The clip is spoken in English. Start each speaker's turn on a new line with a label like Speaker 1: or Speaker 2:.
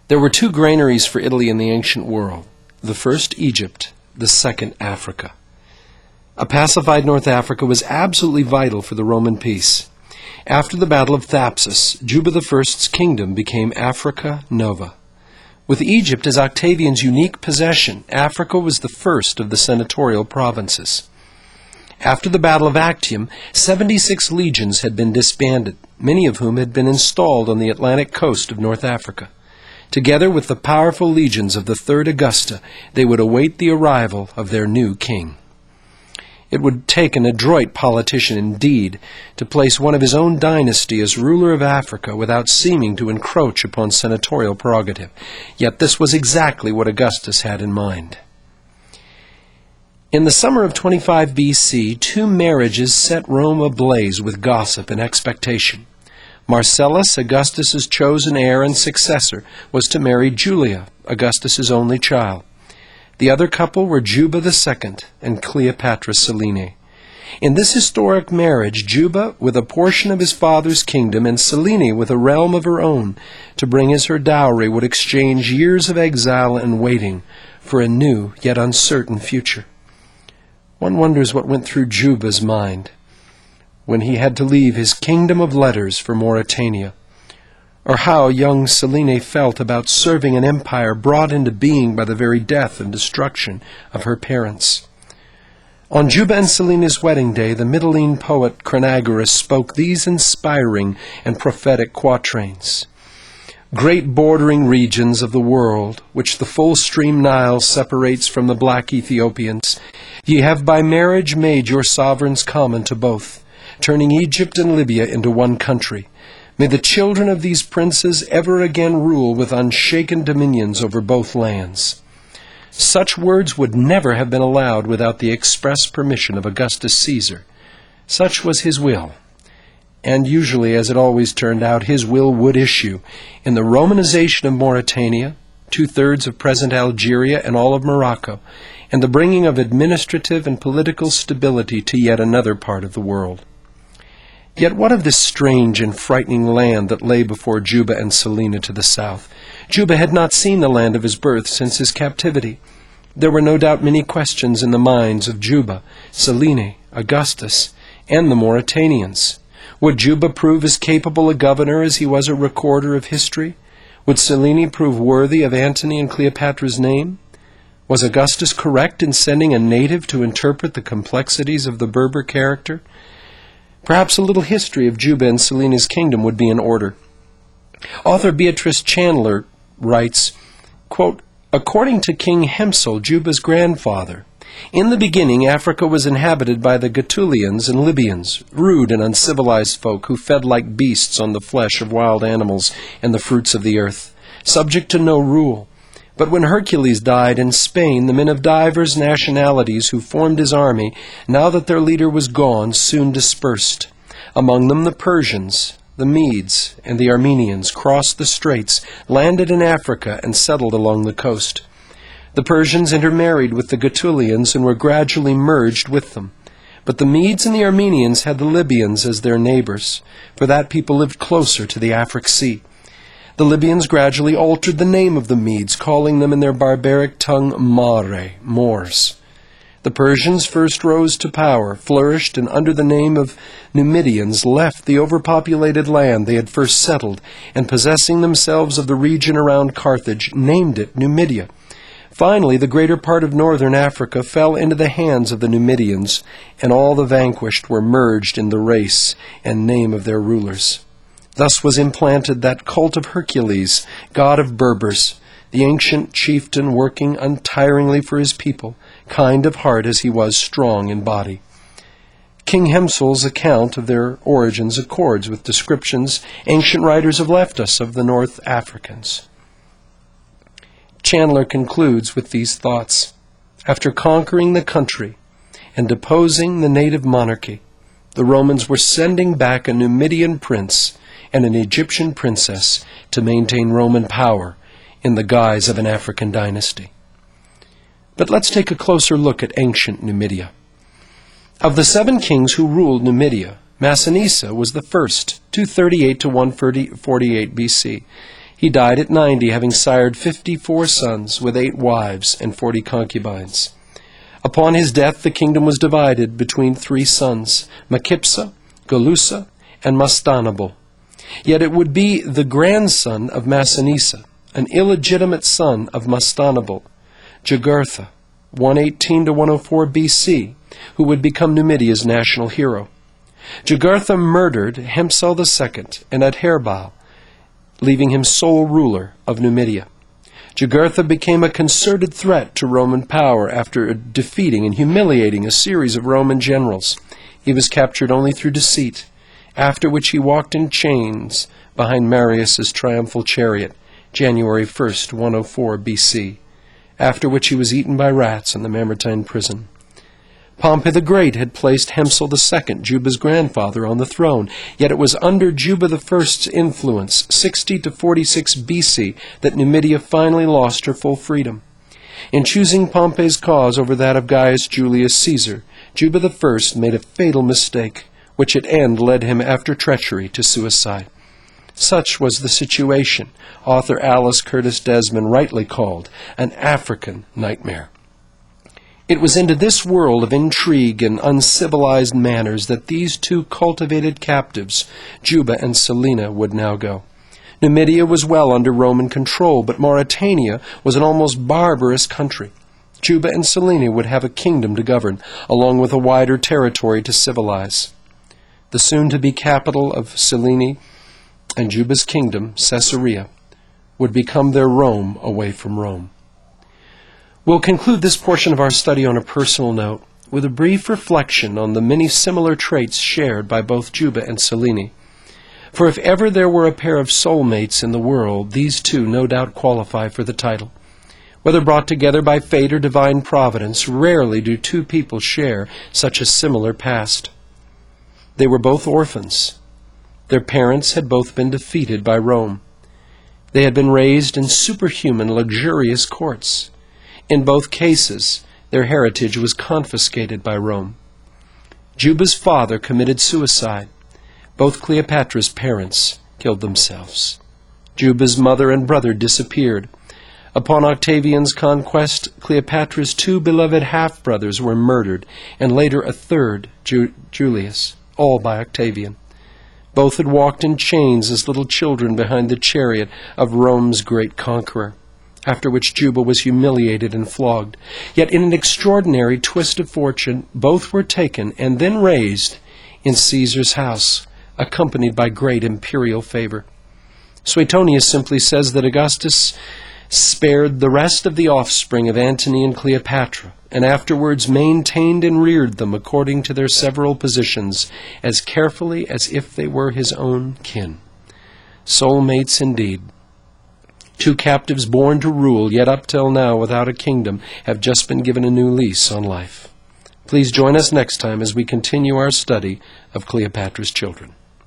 Speaker 1: There were two granaries for Italy in the ancient world, the first Egypt, the second Africa. A pacified North Africa was absolutely vital for the Roman peace. After the Battle of Thapsus, Juba I's kingdom became Africa Nova. With Egypt as Octavian's unique possession, Africa was the first of the senatorial provinces. After the Battle of Actium, 76 legions had been disbanded, many of whom had been installed on the Atlantic coast of North Africa. Together with the powerful legions of the Third Augusta, they would await the arrival of their new king. It would take an adroit politician indeed to place one of his own dynasty as ruler of Africa without seeming to encroach upon senatorial prerogative. Yet this was exactly what Augustus had in mind. In the summer of 25 B.C., two marriages set Rome ablaze with gossip and expectation. Marcellus, Augustus's chosen heir and successor, was to marry Julia, Augustus's only child. The other couple were Juba II and Cleopatra Selene. In this historic marriage, Juba with a portion of his father's kingdom and Selene with a realm of her own to bring as her dowry would exchange years of exile and waiting for a new yet uncertain future. One wonders what went through Juba's mind when he had to leave his kingdom of letters for Mauritania, or how young Selene felt about serving an empire brought into being by the very death and destruction of her parents. On Juba and Selene's wedding day, the Mytilene poet Chronagoras spoke these inspiring and prophetic quatrains. Great bordering regions of the world, which the full stream Nile separates from the black Ethiopians, ye have by marriage made your sovereigns common to both, turning Egypt and Libya into one country. May the children of these princes ever again rule with unshaken dominions over both lands. Such words would never have been allowed without the express permission of Augustus Caesar. Such was his will. And usually, as it always turned out, his will would issue in the Romanization of Mauritania, 2/3 of present Algeria and all of Morocco, and the bringing of administrative and political stability to yet another part of the world. Yet what of this strange and frightening land that lay before Juba and Selene to the south? Juba had not seen the land of his birth since his captivity. There were no doubt many questions in the minds of Juba, Selene, Augustus, and the Mauritanians. Would Juba prove as capable a governor as he was a recorder of history? Would Selene prove worthy of Antony and Cleopatra's name? Was Augustus correct in sending a native to interpret the complexities of the Berber character? Perhaps a little history of Juba and Selene's kingdom would be in order. Author Beatrice Chandler writes, quote, according to King Hempsel, Juba's grandfather, in the beginning Africa was inhabited by the Gaetulians and Libyans, rude and uncivilized folk who fed like beasts on the flesh of wild animals and the fruits of the earth, subject to no rule. But when Hercules died in Spain, the men of divers nationalities who formed his army, now that their leader was gone, soon dispersed. Among them the Persians, the Medes, and the Armenians crossed the straits, landed in Africa, and settled along the coast. The Persians intermarried with the Gaetulians and were gradually merged with them. But the Medes and the Armenians had the Libyans as their neighbors, for that people lived closer to the Afric Sea. The Libyans gradually altered the name of the Medes, calling them in their barbaric tongue Mare, Moors. The Persians first rose to power, flourished, and under the name of Numidians left the overpopulated land they had first settled, and possessing themselves of the region around Carthage, named it Numidia. Finally, the greater part of northern Africa fell into the hands of the Numidians, and all the vanquished were merged in the race and name of their rulers. Thus was implanted that cult of Hercules, god of Berbers, the ancient chieftain working untiringly for his people, kind of heart as he was strong in body. King Hempsel's account of their origins accords with descriptions ancient writers have left us of the North Africans. Chandler concludes with these thoughts. After conquering the country and deposing the native monarchy, the Romans were sending back a Numidian prince and an Egyptian princess to maintain Roman power in the guise of an African dynasty. But let's take a closer look at ancient Numidia. Of the 7 kings who ruled Numidia, Massinissa was the first, 238 to 148 BC. He died at 90, having sired 54 sons, with 8 wives and 40 concubines. Upon his death the kingdom was divided between 3 sons, Mechipsa, Gulusa, and Mastanabal. Yet it would be the grandson of Massinissa, an illegitimate son of Mastanabal, Jugurtha, 118 to 104 BC, who would become Numidia's national hero. Jugurtha murdered Hempsal II and Adherbal, leaving him sole ruler of Numidia. Jugurtha became a concerted threat to Roman power after defeating and humiliating a series of Roman generals. He was captured only through deceit, after which he walked in chains behind Marius's triumphal chariot, January 1st, 104 BC, after which he was eaten by rats in the Mamertine prison. Pompey the Great had placed Hempsal II, Juba's grandfather, on the throne, yet it was under Juba I's influence, 60 to 46 BC, that Numidia finally lost her full freedom. In choosing Pompey's cause over that of Gaius Julius Caesar, Juba I made a fatal mistake, which at end led him after treachery to suicide. Such was the situation author Alice Curtis Desmond rightly called an African nightmare. It was into this world of intrigue and uncivilized manners that these 2 cultivated captives, Juba and Selina, would now go. Numidia was well under Roman control, but Mauritania was an almost barbarous country. Juba and Selina would have a kingdom to govern, along with a wider territory to civilize. The soon-to-be capital of Selene and Juba's kingdom, Caesarea, would become their Rome away from Rome. We'll conclude this portion of our study on a personal note with a brief reflection on the many similar traits shared by both Juba and Selene. For if ever there were a pair of soulmates in the world, these 2 no doubt qualify for the title. Whether brought together by fate or divine providence, rarely do 2 people share such a similar past. They were both orphans. Their parents had both been defeated by Rome. They had been raised in superhuman, luxurious courts. In both cases, their heritage was confiscated by Rome. Juba's father committed suicide. Both Cleopatra's parents killed themselves. Juba's mother and brother disappeared. Upon Octavian's conquest, Cleopatra's 2 beloved half-brothers were murdered, and later a third, Julius, all by Octavian. Both had walked in chains as little children behind the chariot of Rome's great conqueror, after which Juba was humiliated and flogged. Yet in an extraordinary twist of fortune, both were taken and then raised in Caesar's house, accompanied by great imperial favor. Suetonius simply says that Augustus spared the rest of the offspring of Antony and Cleopatra, and afterwards maintained and reared them according to their several positions, as carefully as if they were his own kin. Soulmates indeed. 2 captives born to rule, yet up till now without a kingdom, have just been given a new lease on life. Please join us next time as we continue our study of Cleopatra's Children.